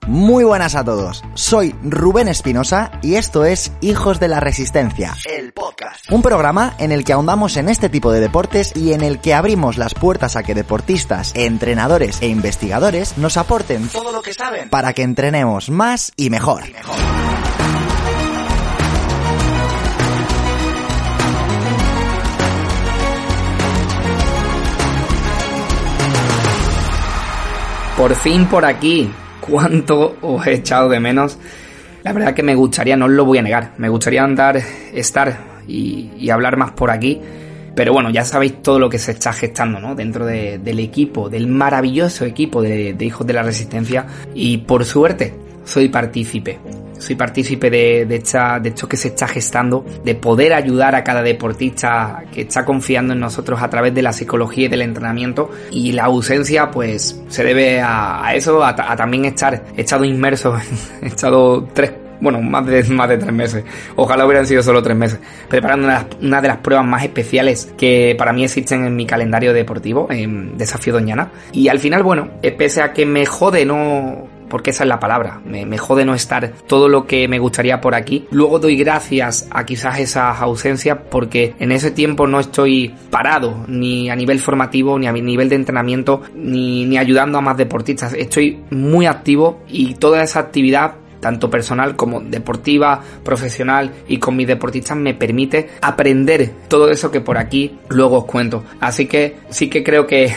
Muy buenas a todos, soy Rubén Espinosa y esto es Hijos de la Resistencia, el podcast. Un programa en el que ahondamos en este tipo de deportes y en el que abrimos las puertas a que deportistas, entrenadores e investigadores nos aporten todo lo que saben para que entrenemos más y mejor. Por fin por aquí. ¿Cuánto os he echado de menos? La verdad que me gustaría, no os lo voy a negar, me gustaría estar y hablar más por aquí. Pero bueno, ya sabéis todo lo que se está gestando, ¿no? Dentro del equipo, del maravilloso equipo de Hijos de la Resistencia. Y por suerte, soy partícipe de esto que se está gestando, de poder ayudar a cada deportista que está confiando en nosotros a través de la psicología y del entrenamiento. Y la ausencia pues se debe a eso, a también he estado inmerso, he estado más de 3 meses, ojalá hubieran sido solo 3 meses, preparando una de las pruebas más especiales que para mí existen en mi calendario deportivo, en Desafío Doñana. Y al final, pese a que me jode porque esa es la palabra, me jode no estar todo lo que me gustaría por aquí. Luego doy gracias a quizás esas ausencias porque en ese tiempo no estoy parado ni a nivel formativo, ni a mi nivel de entrenamiento, ni ayudando a más deportistas. Estoy muy activo y toda esa actividad, tanto personal como deportiva, profesional y con mis deportistas, me permite aprender todo eso que por aquí luego os cuento. Así que sí que creo que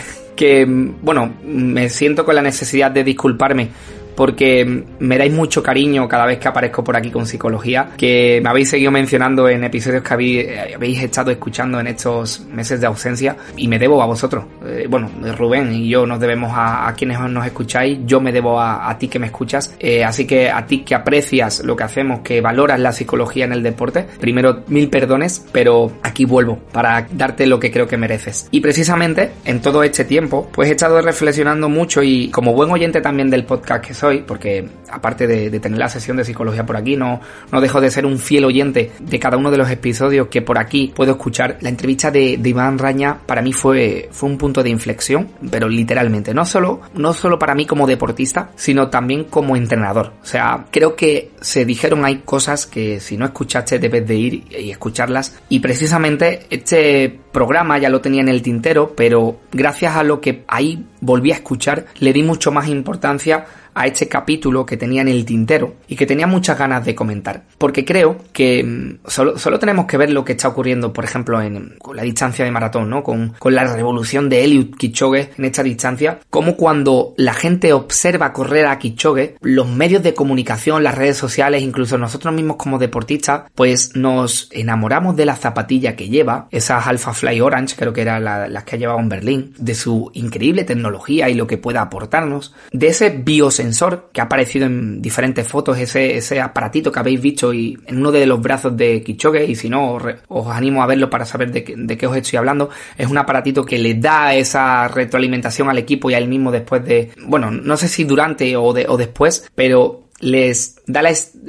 me siento con la necesidad de disculparme porque me dais mucho cariño cada vez que aparezco por aquí con psicología, que me habéis seguido mencionando en episodios que habéis estado escuchando en estos meses de ausencia, y me debo a vosotros. Rubén y yo nos debemos a quienes nos escucháis, yo me debo a ti que me escuchas, así que a ti que aprecias lo que hacemos, que valoras la psicología en el deporte, primero 1000 perdones, pero aquí vuelvo para darte lo que creo que mereces. Y precisamente en todo este tiempo pues he estado reflexionando mucho, y como buen oyente también del podcast que soy, porque aparte de tener la sesión de psicología por aquí, no dejo de ser un fiel oyente de cada uno de los episodios que por aquí puedo escuchar. La entrevista de Iván Raña para mí fue un punto de inflexión, pero literalmente, no solo para mí como deportista, sino también como entrenador. O sea, creo que se dijeron ahí cosas que si no escuchaste debes de ir y escucharlas, y precisamente este programa ya lo tenía en el tintero, pero gracias a lo que ahí volví a escuchar, le di mucho más importancia a este capítulo que tenía en el tintero y que tenía muchas ganas de comentar, porque creo que solo tenemos que ver lo que está ocurriendo, por ejemplo, con la distancia de maratón, ¿no? Con la revolución de Eliud Kipchoge en esta distancia, como cuando la gente observa correr a Kipchoge, los medios de comunicación, las redes sociales, incluso nosotros mismos como deportistas, pues nos enamoramos de la zapatilla que lleva, esas Alpha Fly Orange, creo que eran las que ha llevado en Berlín, de su increíble tecnología y lo que pueda aportarnos, de ese biosensor que ha aparecido en diferentes fotos, ese aparatito que habéis visto y en uno de los brazos de Kipchoge, y si no os animo a verlo para saber de qué os estoy hablando. Es un aparatito que le da esa retroalimentación al equipo y a él mismo después de, no sé si durante o después, pero les da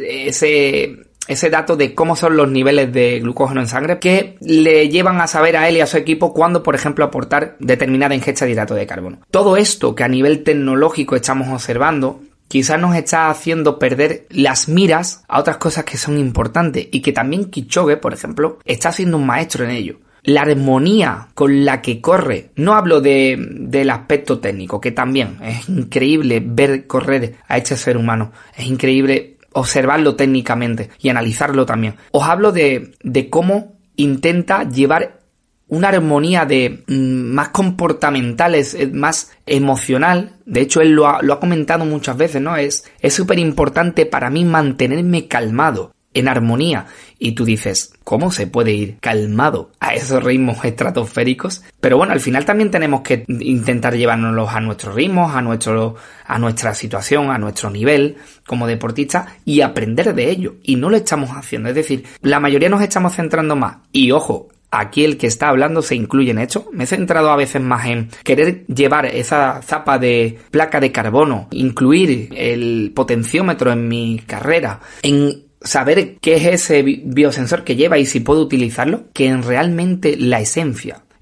ese dato de cómo son los niveles de glucógeno en sangre, que le llevan a saber a él y a su equipo cuándo, por ejemplo, aportar determinada ingesta de hidrato de carbono. Todo esto que a nivel tecnológico estamos observando quizás nos está haciendo perder las miras a otras cosas que son importantes, y que también Kipchoge, por ejemplo, está siendo un maestro en ello. La armonía con la que corre, no hablo del aspecto técnico, que también es increíble ver correr a este ser humano, es increíble observarlo técnicamente y analizarlo también. Os hablo de cómo intenta llevar una armonía más comportamentales, más emocional. De hecho, él lo ha comentado muchas veces, ¿no? Es súper importante para mí mantenerme calmado, en armonía. Y tú dices, ¿cómo se puede ir calmado a esos ritmos estratosféricos? Pero al final también tenemos que intentar llevárnoslos a nuestros ritmos, a nuestra situación, a nuestro nivel como deportistas, y aprender de ello. Y no lo estamos haciendo. Es decir, la mayoría nos estamos centrando más. Y ojo, aquí el que está hablando se incluye en esto. Me he centrado a veces más en querer llevar esa zapa de placa de carbono, incluir el potenciómetro en mi carrera, en saber qué es ese biosensor que lleva y si puedo utilizarlo, que en realmente la esencia.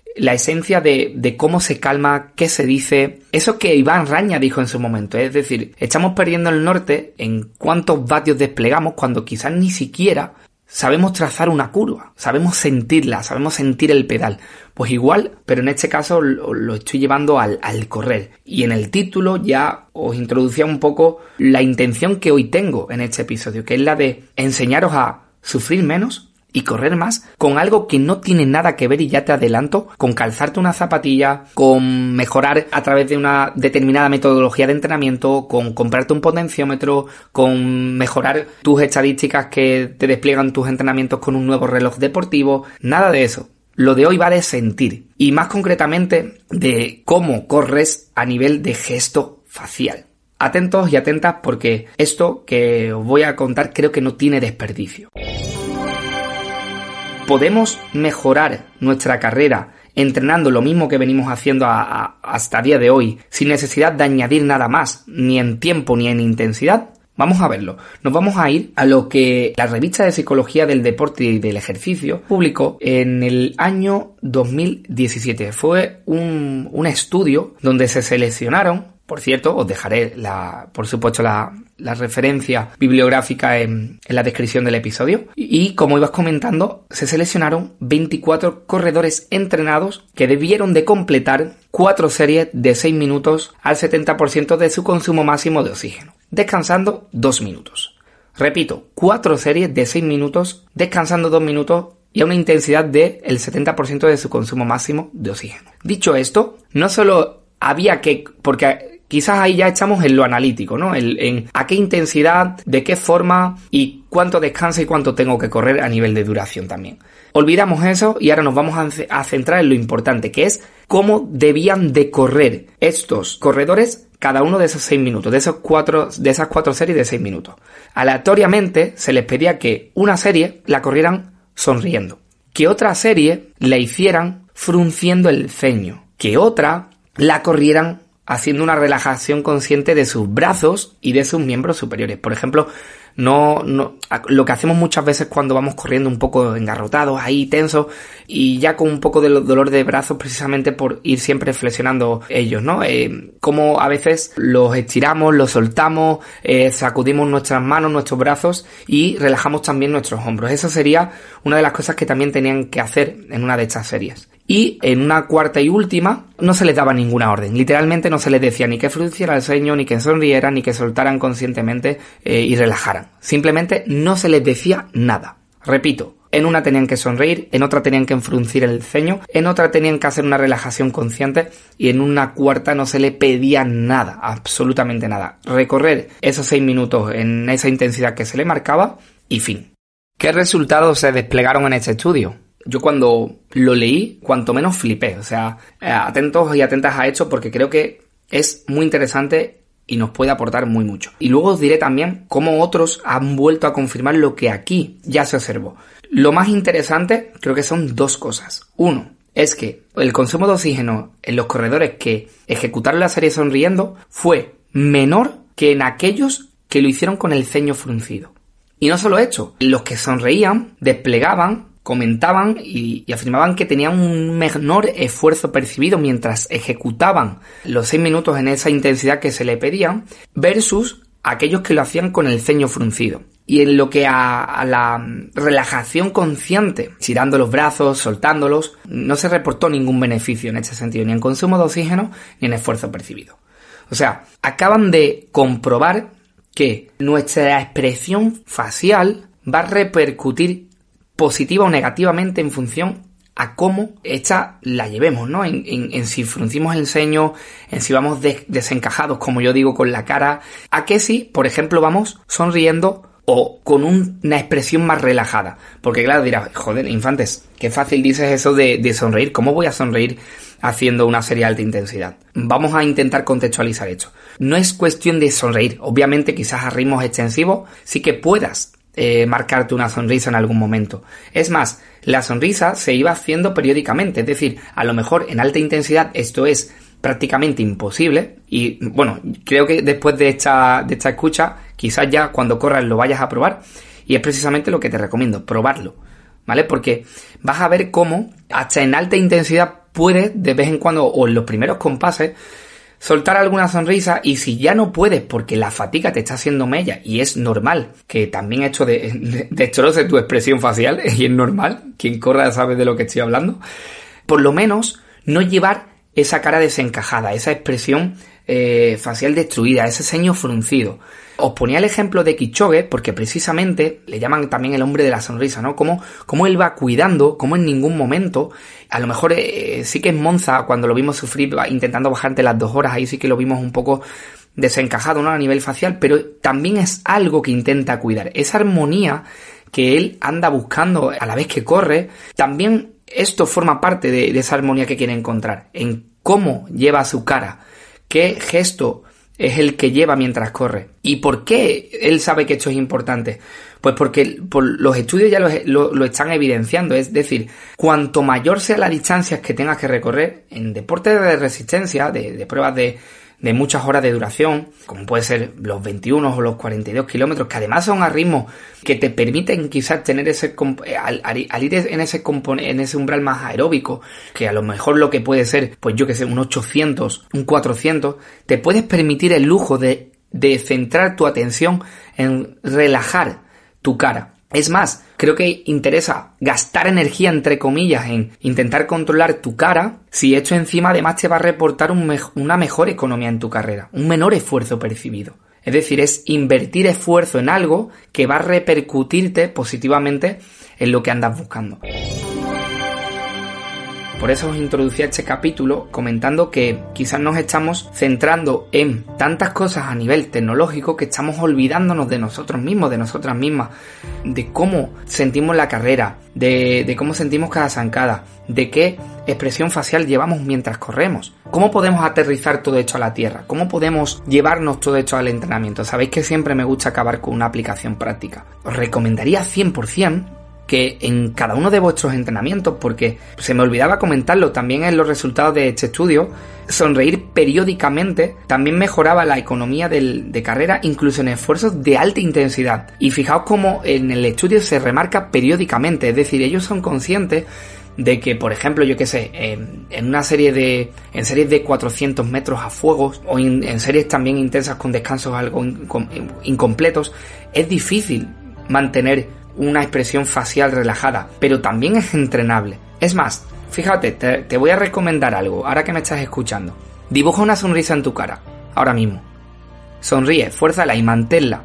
la esencia de cómo se calma, qué se dice, eso que Iván Raña dijo en su momento, es decir, estamos perdiendo el norte en cuántos vatios desplegamos cuando quizás ni siquiera sabemos trazar una curva, sabemos sentirla, sabemos sentir el pedal. Pues igual, pero en este caso lo estoy llevando al correr. Y en el título ya os introducía un poco la intención que hoy tengo en este episodio, que es la de enseñaros a sufrir menos y correr más con algo que no tiene nada que ver, y ya te adelanto, con calzarte una zapatilla, con mejorar a través de una determinada metodología de entrenamiento, con comprarte un potenciómetro, con mejorar tus estadísticas que te despliegan tus entrenamientos con un nuevo reloj deportivo. Nada de eso. Lo de hoy va de sentir, y más concretamente de cómo corres a nivel de gesto facial. Atentos y atentas, porque esto que os voy a contar creo que no tiene desperdicio. Podemos mejorar nuestra carrera entrenando lo mismo que venimos haciendo hasta el día de hoy, sin necesidad de añadir nada más, ni en tiempo ni en intensidad. Vamos a verlo. Nos vamos a ir a lo que la revista de Psicología del Deporte y del Ejercicio publicó en el año 2017. Fue un estudio donde se seleccionaron, por cierto, os dejaré por supuesto la referencia bibliográfica en la descripción del episodio. Y como ibas comentando, se seleccionaron 24 corredores entrenados que debieron de completar 4 series de 6 minutos al 70% de su consumo máximo de oxígeno, descansando 2 minutos. Repito, 4 series de 6 minutos, descansando 2 minutos y a una intensidad del 70% de su consumo máximo de oxígeno. Dicho esto, no solo había que, porque quizás ahí ya echamos en lo analítico, ¿no? En a qué intensidad, de qué forma y cuánto descanso y cuánto tengo que correr a nivel de duración también. Olvidamos eso y ahora nos vamos a centrar en lo importante, que es cómo debían de correr estos corredores cada uno de esos 6 minutos, de esas 4 series de 6 minutos. Aleatoriamente se les pedía que una serie la corrieran sonriendo, que otra serie la hicieran frunciendo el ceño, que otra la corrieran haciendo una relajación consciente de sus brazos y de sus miembros superiores. Por ejemplo, lo que hacemos muchas veces cuando vamos corriendo un poco engarrotados, ahí tensos, y ya con un poco de dolor de brazos precisamente por ir siempre flexionando ellos, ¿no? Como a veces los estiramos, los soltamos, sacudimos nuestras manos, nuestros brazos y relajamos también nuestros hombros. Eso sería una de las cosas que también tenían que hacer en una de estas series. Y en una cuarta y última no se les daba ninguna orden. Literalmente no se les decía ni que frunciera el ceño, ni que sonrieran, ni que soltaran conscientemente y relajaran. Simplemente no se les decía nada. Repito, en una tenían que sonreír, en otra tenían que fruncir el ceño, en otra tenían que hacer una relajación consciente y en una cuarta no se le pedía nada, absolutamente nada. Recorrer esos 6 minutos en esa intensidad que se le marcaba y fin. ¿Qué resultados se desplegaron en este estudio? Yo cuando lo leí, cuanto menos flipé. O sea, atentos y atentas a esto porque creo que es muy interesante y nos puede aportar muy mucho. Y luego os diré también cómo otros han vuelto a confirmar lo que aquí ya se observó. Lo más interesante creo que son 2 cosas. Uno, es que el consumo de oxígeno en los corredores que ejecutaron la serie sonriendo fue menor que en aquellos que lo hicieron con el ceño fruncido. Y no solo esto, los que sonreían desplegaban, comentaban y afirmaban que tenían un menor esfuerzo percibido mientras ejecutaban los 6 minutos en esa intensidad que se le pedían versus aquellos que lo hacían con el ceño fruncido. Y en lo que a la relajación consciente, estirando los brazos, soltándolos, no se reportó ningún beneficio en este sentido, ni en consumo de oxígeno ni en esfuerzo percibido. O sea, acaban de comprobar que nuestra expresión facial va a repercutir positiva o negativamente en función a cómo esta la llevemos, ¿no? En si fruncimos el ceño, en si vamos desencajados, como yo digo, con la cara, a que si, por ejemplo, vamos sonriendo o con una expresión más relajada. Porque claro, dirás, joder, Infantes, qué fácil dices eso de sonreír. ¿Cómo voy a sonreír haciendo una serie de alta intensidad? Vamos a intentar contextualizar esto. No es cuestión de sonreír. Obviamente, quizás a ritmos extensivos sí que puedas marcarte una sonrisa en algún momento. Es más, la sonrisa se iba haciendo periódicamente, es decir, a lo mejor en alta intensidad esto es prácticamente imposible y bueno, creo que después de esta escucha, quizás ya cuando corras lo vayas a probar y es precisamente lo que te recomiendo, probarlo, ¿vale? Porque vas a ver cómo hasta en alta intensidad puedes de vez en cuando o en los primeros compases soltar alguna sonrisa, y si ya no puedes porque la fatiga te está haciendo mella, y es normal, que también esto destroce tu expresión facial, y es normal, quien corra sabe de lo que estoy hablando, por lo menos no llevar esa cara desencajada, esa expresión facial destruida, ese ceño fruncido. Os ponía el ejemplo de Kipchoge porque precisamente le llaman también el hombre de la sonrisa, ¿no? Cómo él va cuidando, cómo en ningún momento, a lo mejor sí que en Monza, cuando lo vimos sufrir intentando bajarte las 2 horas, ahí sí que lo vimos un poco desencajado, ¿no? A nivel facial, pero también es algo que intenta cuidar. Esa armonía que él anda buscando a la vez que corre, también esto forma parte de esa armonía que quiere encontrar, en cómo lleva su cara, qué gesto es el que lleva mientras corre. ¿Y por qué él sabe que esto es importante? Pues porque por los estudios ya lo están evidenciando. Es decir, cuanto mayor sea la distancia que tengas que recorrer en deportes de resistencia, de pruebas de muchas horas de duración, como puede ser los 21 o los 42 kilómetros, que además son a ritmos que te permiten quizás tener al ir en ese umbral más aeróbico, que a lo mejor lo que puede ser, pues yo que sé, un 800, un 400, te puedes permitir el lujo de centrar tu atención en relajar tu cara. Es más, creo que interesa gastar energía, entre comillas, en intentar controlar tu cara, si esto encima además te va a reportar una mejor economía en tu carrera, un menor esfuerzo percibido. Es decir, es invertir esfuerzo en algo que va a repercutirte positivamente en lo que andas buscando. Por eso os introducí a este capítulo comentando que quizás nos estamos centrando en tantas cosas a nivel tecnológico que estamos olvidándonos de nosotros mismos, de nosotras mismas, de cómo sentimos la carrera, de cómo sentimos cada zancada, de qué expresión facial llevamos mientras corremos. ¿Cómo podemos aterrizar todo esto a la tierra? ¿Cómo podemos llevarnos todo esto al entrenamiento? Sabéis que siempre me gusta acabar con una aplicación práctica. Os recomendaría 100% que en cada uno de vuestros entrenamientos, porque se me olvidaba comentarlo también en los resultados de este estudio, sonreír periódicamente también mejoraba la economía de carrera, incluso en esfuerzos de alta intensidad. Y fijaos cómo en el estudio se remarca periódicamente, es decir, ellos son conscientes de que, por ejemplo, yo qué sé, en series de 400 metros a fuego, o en series también intensas con descansos algo incompletos, es difícil mantener una expresión facial relajada, pero también es entrenable. Es más, fíjate, te voy a recomendar algo, ahora que me estás escuchando. Dibuja una sonrisa en tu cara, ahora mismo. Sonríe, fuérzala y manténla.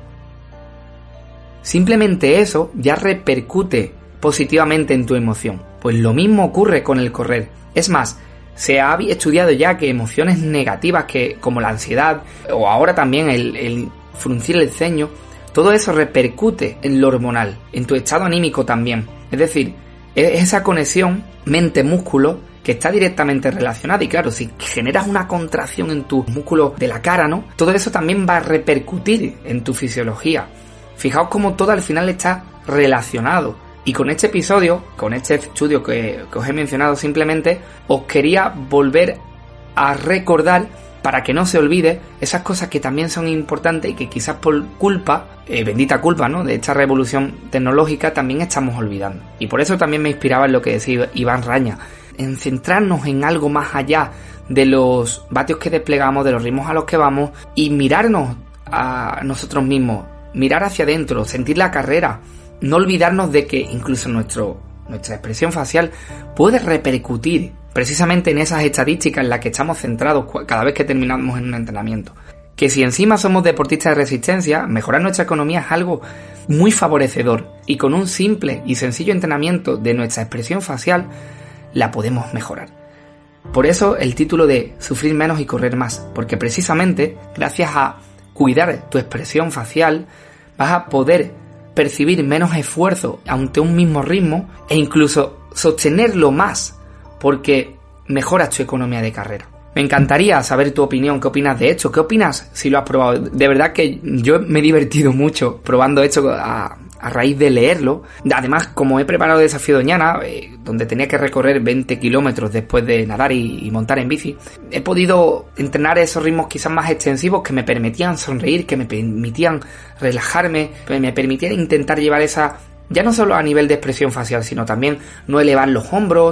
Simplemente eso ya repercute positivamente en tu emoción. Pues lo mismo ocurre con el correr. Es más, se ha estudiado ya que emociones negativas como la ansiedad, o ahora también el fruncir el ceño, todo eso repercute en lo hormonal, en tu estado anímico también. Es decir, es esa conexión mente-músculo que está directamente relacionada. Y claro, si generas una contracción en tus músculos de la cara, ¿no? Todo eso también va a repercutir en tu fisiología. Fijaos cómo todo al final está relacionado. Y con este episodio, con este estudio que os he mencionado simplemente, os quería volver a recordar, para que no se olvide, esas cosas que también son importantes y que quizás por culpa, bendita culpa, ¿no?, de esta revolución tecnológica también estamos olvidando. Y por eso también me inspiraba en lo que decía Iván Raña, en centrarnos en algo más allá de los vatios que desplegamos, de los ritmos a los que vamos, y mirarnos a nosotros mismos, mirar hacia adentro, sentir la carrera, no olvidarnos de que incluso nuestra expresión facial puede repercutir precisamente en esas estadísticas en las que estamos centrados cada vez que terminamos en un entrenamiento. Que si encima somos deportistas de resistencia, mejorar nuestra economía es algo muy favorecedor, y con un simple y sencillo entrenamiento de nuestra expresión facial la podemos mejorar. Por eso el título de Sufrir menos y correr más, porque precisamente gracias a cuidar tu expresión facial vas a poder percibir menos esfuerzo ante un mismo ritmo e incluso sostenerlo más, porque mejoras tu economía de carrera. Me encantaría saber tu opinión, qué opinas de esto, qué opinas si lo has probado. De verdad que yo me he divertido mucho probando esto a raíz de leerlo. Además, como he preparado el desafío Doñana, donde tenía que recorrer 20 kilómetros después de nadar y montar en bici, he podido entrenar esos ritmos quizás más extensivos que me permitían sonreír, que me permitían relajarme, que me permitían intentar llevar esa, ya no solo a nivel de expresión facial, sino también no elevar los hombros,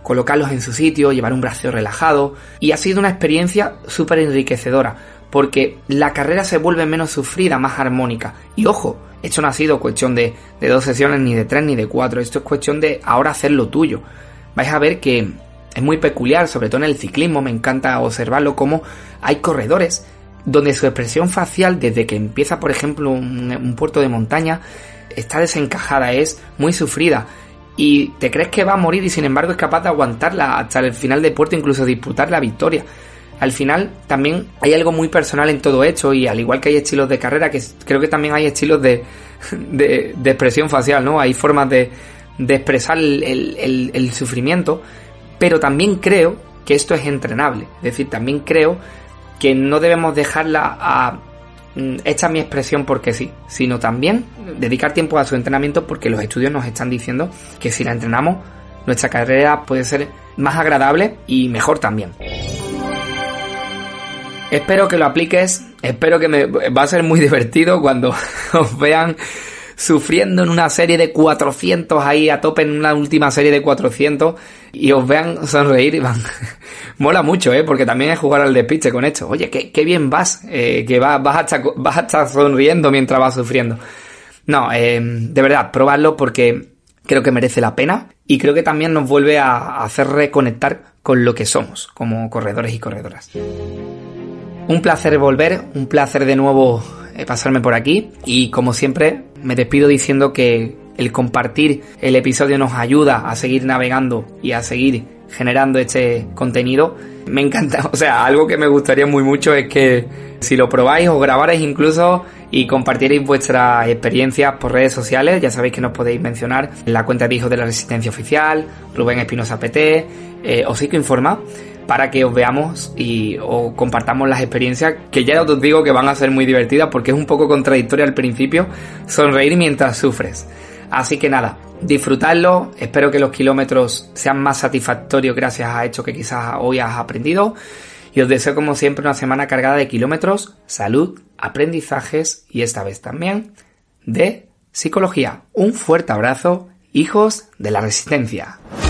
colocarlos en su sitio, llevar un brazo relajado, y ha sido una experiencia súper enriquecedora, porque la carrera se vuelve menos sufrida, más armónica. Y ojo, esto no ha sido cuestión de 2 sesiones, ni de 3, ni de 4, esto es cuestión de ahora hacer lo tuyo. Vais a ver que es muy peculiar, sobre todo en el ciclismo, me encanta observarlo, como hay corredores donde su expresión facial, desde que empieza, por ejemplo, un puerto de montaña, está desencajada, es muy sufrida, y te crees que va a morir y sin embargo es capaz de aguantarla hasta el final de puerto, incluso disputar la victoria. Al final también hay algo muy personal en todo esto, y al igual que hay estilos de carrera, que creo que también hay estilos de expresión facial, ¿no? Hay formas de expresar el sufrimiento, pero también creo que esto es entrenable. Es decir, también creo que no debemos dejarla a esta es mi expresión porque sí, sino también dedicar tiempo a su entrenamiento, porque los estudios nos están diciendo que si la entrenamos, nuestra carrera puede ser más agradable y mejor también. Espero que lo apliques, espero que va a ser muy divertido cuando os vean sufriendo en una serie de 400 ahí a tope, en una última serie de 400, y os vean sonreír y van... Mola mucho, porque también es jugar al despiste con esto. Oye, qué bien vas, que vas a estar sonriendo mientras vas sufriendo. No, de verdad, probadlo porque creo que merece la pena, y creo que también nos vuelve a hacer reconectar con lo que somos como corredores y corredoras. Un placer volver, un placer de nuevo pasarme por aquí, y como siempre me despido diciendo que el compartir el episodio nos ayuda a seguir navegando y a seguir generando este contenido. Me encanta, o sea, algo que me gustaría muy mucho es que si lo probáis o grabarais incluso y compartierais vuestras experiencias por redes sociales. Ya sabéis que nos podéis mencionar en la cuenta de Hijos de la Resistencia Oficial, Rubén Espinosa PT, o Psicoinforma, para que os veamos o compartamos las experiencias, que ya os digo que van a ser muy divertidas, porque es un poco contradictorio al principio sonreír mientras sufres. Así que nada, disfrutadlo, espero que los kilómetros sean más satisfactorios gracias a esto que quizás hoy has aprendido, y os deseo como siempre una semana cargada de kilómetros, salud, aprendizajes y esta vez también de psicología. Un fuerte abrazo, hijos de la resistencia.